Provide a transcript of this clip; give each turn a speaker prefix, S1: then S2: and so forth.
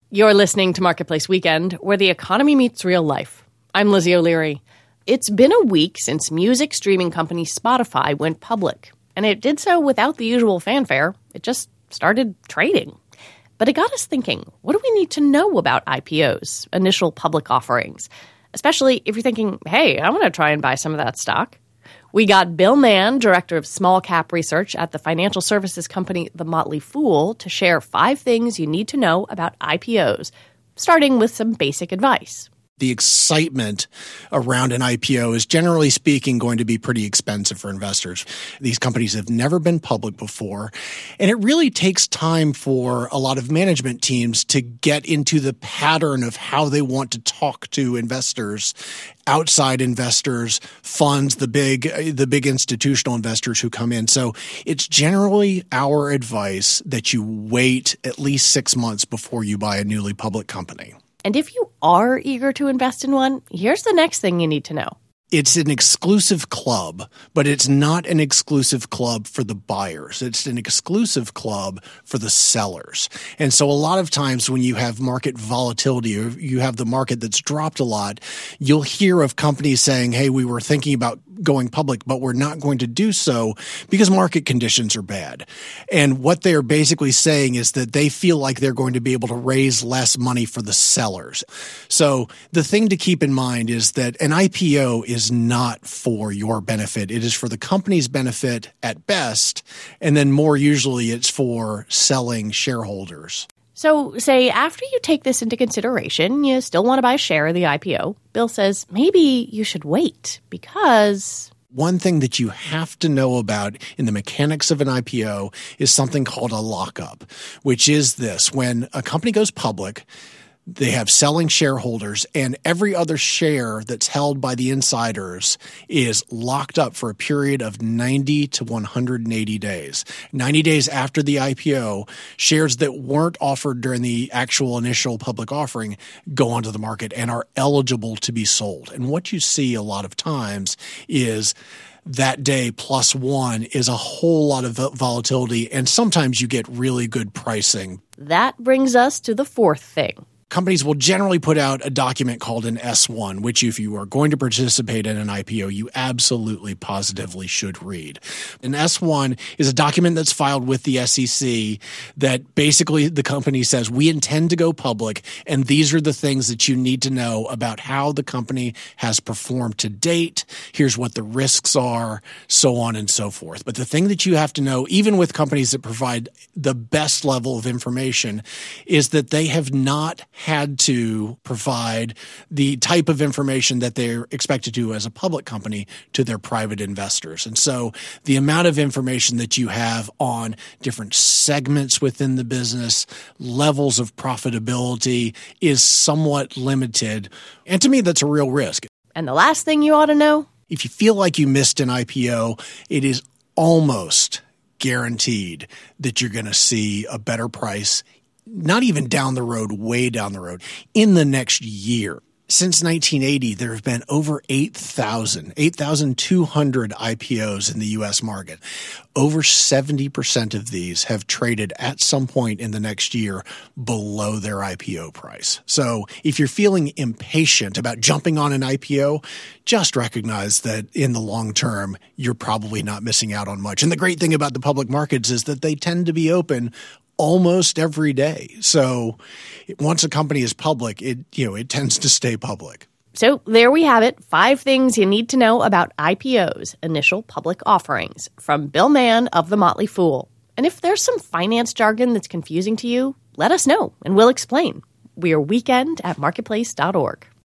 S1: You're listening to Marketplace Weekend, where the economy meets real life. I'm Lizzie O'Leary. It's been a week since music streaming company Spotify went public, and it did so without the usual fanfare. It just started trading. But it got us thinking, what do we need to know about IPOs, initial public offerings? Especially if you're thinking, hey, I want to try and buy some of that stock. We got Bill Mann, Director of Small Cap Research at the financial services company The Motley Fool, to share 5 things you need to know about IPOs, starting with some basic advice.
S2: The excitement around an IPO is, generally speaking, going to be pretty expensive for investors. These companies have never been public before, and it really takes time for a lot of management teams to get into the pattern of how they want to talk to investors, outside investors, funds, the big institutional investors who come in. So it's generally our advice that you wait at least 6 months before you buy a newly public company.
S1: And if you are eager to invest in one, here's the next thing you need to know.
S2: It's an exclusive club, but it's not an exclusive club for the buyers. It's an exclusive club for the sellers. And so a lot of times when you have market volatility or you have the market that's dropped a lot, you'll hear of companies saying, hey, we were thinking about going public, but we're not going to do so because market conditions are bad. And what they're basically saying is that they feel like they're going to be able to raise less money for the sellers. So the thing to keep in mind is that an IPO is not for your benefit. It is for the company's benefit at best, and then more usually it's for selling shareholders.
S1: So, say after you take this into consideration, you still want to buy a share of the IPO. Bill says maybe you should wait because
S2: one thing that you have to know about in the mechanics of an IPO is something called a lockup, which is this. When a company goes public, they have selling shareholders, and every other share that's held by the insiders is locked up for a period of 90 to 180 days. 90 days after the IPO, shares that weren't offered during the actual initial public offering go onto the market and are eligible to be sold. And what you see a lot of times is that day plus one is a whole lot of volatility, and sometimes you get really good pricing.
S1: That brings us to the 4th thing.
S2: Companies will generally put out a document called an S-1, which if you are going to participate in an IPO, you absolutely positively should read. An S-1 is a document that's filed with the SEC that basically the company says, we intend to go public, and these are the things that you need to know about how the company has performed to date. Here's what the risks are, so on and so forth. But the thing that you have to know, even with companies that provide the best level of information, is that they have not had to provide the type of information that they're expected to as a public company to their private investors. And so the amount of information that you have on different segments within the business, levels of profitability is somewhat limited. And to me, that's a real risk.
S1: And the last thing you ought to know?
S2: If you feel like you missed an IPO, it is almost guaranteed that you're going to see a better price, not even down the road, way down the road, in the next year. Since 1980, there have been over 8,200 IPOs in the U.S. market. Over 70% of these have traded at some point in the next year below their IPO price. So if you're feeling impatient about jumping on an IPO, just recognize that in the long term, you're probably not missing out on much. And the great thing about the public markets is that they tend to be open almost every day. So once a company is public, it tends to stay public.
S1: So there we have it. 5 things you need to know about IPOs, initial public offerings, from Bill Mann of The Motley Fool. And if there's some finance jargon that's confusing to you, let us know and we'll explain. We are weekend at marketplace.org.